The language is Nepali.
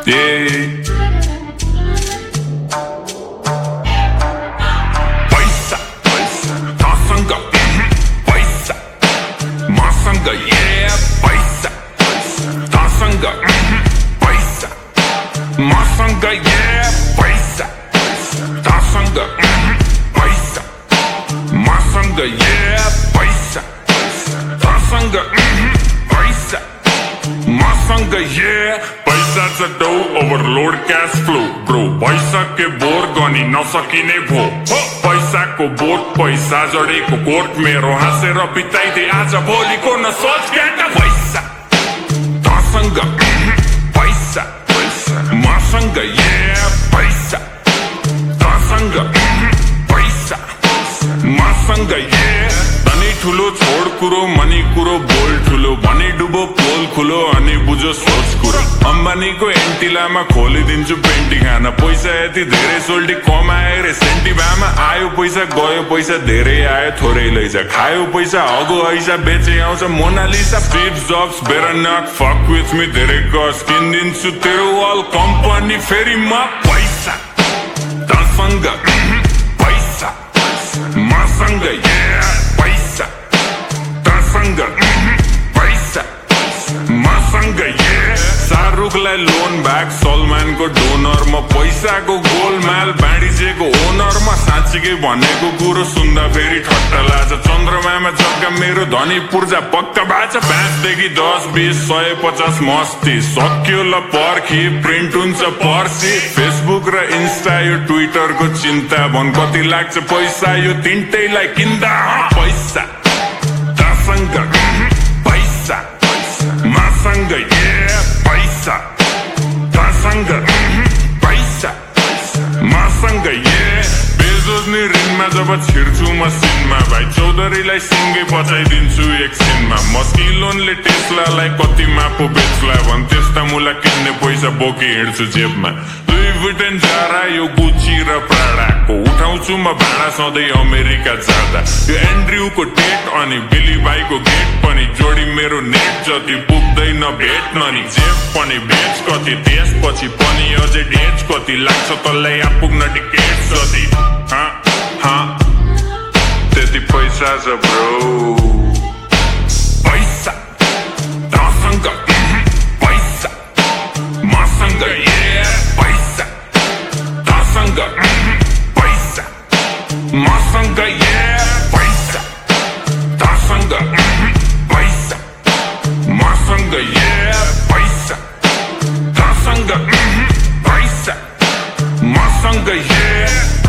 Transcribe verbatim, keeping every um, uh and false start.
Yeah. Paisa, paisa, taasanga, paisa, maasanga, yeah. Paisa, taasanga, paisa, maasanga, yeah. Paisa, taasanga, paisa, maasanga, yeah. Paisa, taasanga, paisa, maasanga, yeah. पैसा छ dough overload cash flow bro पैसा के बोर गनी नसकिने भो पैसाको बोट पैसा जडेको कोट मेरो हाँसेर बिताइदे आज भोलिको न सोच केटा पैसा तसँग पैसा मसँग yeah पैसा तसँग पैसा मसँग yeah तनी ठुलो छोड कुरो मनी कुरो बोल ठुलो भनी डुबो पोल खुलो अनि बुझो सोच कुरो अम्बानीको एन्टिलामा खोलिदिन्छु पेन्टी खाना पैसा यति धेरै सोल्टी कमाए रे सेन्टी भामा आयो पैसा गयो पैसा धेरै आयो थोरै लैजा खायो पैसा हगो ऐसा बेचे आउँछ Mona Lisa Steve Jobs better not fuck with me धेरै गस किनिदिन्छु तेरो वाल कम्पनी फेरि म पैसा तसँग पैसा मसँग yeah पैसा तसँग पैसा मसँग yeah शाहरुखलाई लोन ब्याक सलमानको डोनर म पैसाको गोलमाल बाँडिजेको ओनर म साँच्चीकै भनेको कुरो सुन्दा फेरि ठट्टा लाग्छ चन्द्रमामा जग्गा मेरो धनी पूर्जा पक्का बाचा पाँचदेखि दस बिस सय पचास मस्ती सक्यो ल पर्खी प्रिन्ट हुन्छ पर्सी फेसबुक र इन्स्टा यो ट्विटरको चिन्ता भन कति लाग्छ पैसा यो तिनटैलाई किन्दा पैसा तसँग पैसा मसँग yeah पैसा तसँग पैसा मसँग yeah बेजोस नि ऋणमा जब छिर्छु मसिनमा भाइ चौधरीलाई सिङ्गे बचाइदिन्छु एकछिनमा मस्किलोनले टेस्लालाई कतिमा पो बेच्ला भन् त्यस्ता मुला किन्ने पैसा बोकी हिँड्छु जेबमा दुई बुटेन जारा यो गुची र प्राडाको उठाउँछु म भाडा सधैँ अमेरिका जाँदा यो एन्ड्रयुको टेट अनि बिली बाईको गेट पनि जोडी मेरो नेट जति पुग्दैन भेट्न नि जेब पनि बेच कति त्यसपछि पनि अझै डेज कति लाग्छ तँलाई यहाँ पुग्न टिकेट जति हाँ हाँ त्यति पैसा छ ब्रो पैसा तसँग पैसा मसँग yeah पैसा तसँग पैसा मसँग yeah पैसा तसँग पैसा मसँग yeah पैसा तसँग पैसा मसँग yeah